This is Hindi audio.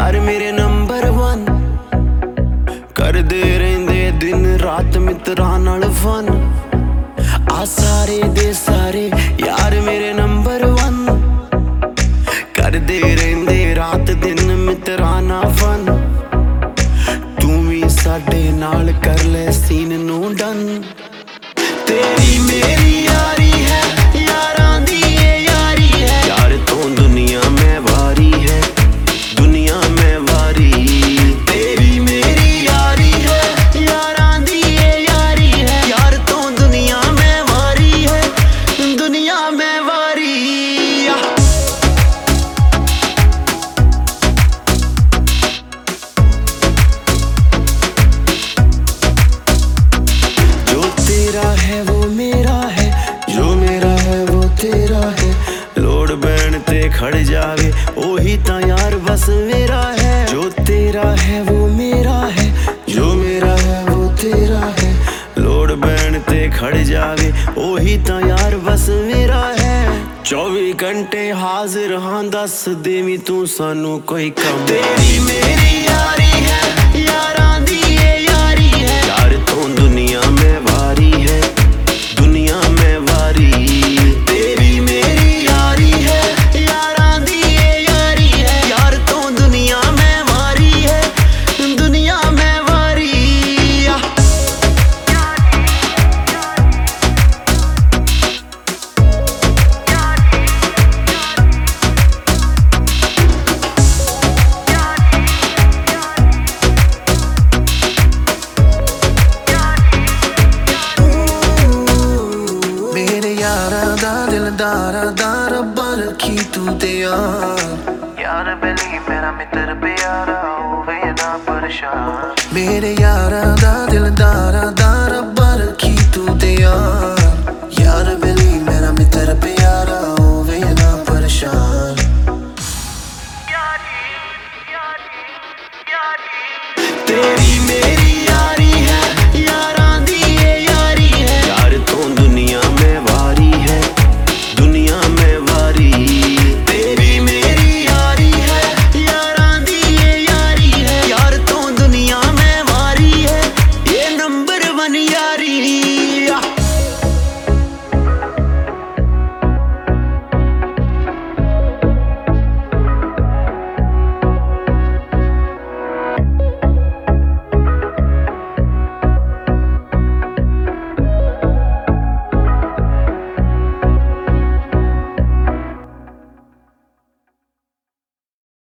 यार मेरे नंबर 1 करदे रहिंदे दिन रात मित्रां नाल फन। आ सारे दे सारे यार मेरे नंबर 1 करदे रहिंदे रात दिन मित्रां नाल फन। तू भी साडे नाल कर ले सीन नू डन। तेरी मेरी यारी है यारां दी ये यारी है। यार तू दुनिया में वारी है, दुनिया में वारी। तेरी मेरी यारी है यारां दी ये यारी है। यार तू दुनिया में वारी है, दुनिया में वारी। जो तेरा है वो मेरा है, जो मेरा है वो तेरा है। लोड़ बैण ते खड़ जावे ओही ता यार बस मेरा है। जो तेरा है वो मेरा है, जो मेरा है वो तेरा है। लोड़ बैण ते खड़ जावे ओही ता यार बस मेरा है। 24 घंटे हाजिर हाँ, दस देवी तू सानू कोई कम। तेरी मेरी यारी है यारां दी ये यारी है। यार तू दुनिया में वारी है, दुनिया में वारी। तेरी मेरी यारी है यारां दी ये यारी है। यार तू दुनिया में वारी है, दुनिया में वारी। मेरे यारा दा दिलदारा दा रब्बा रखी तू ते यार बेली मेरा मित्र प्यारा होवे ना परेशान। मेरे यारा दा दिलदारा दा रब्बा रखी तू ते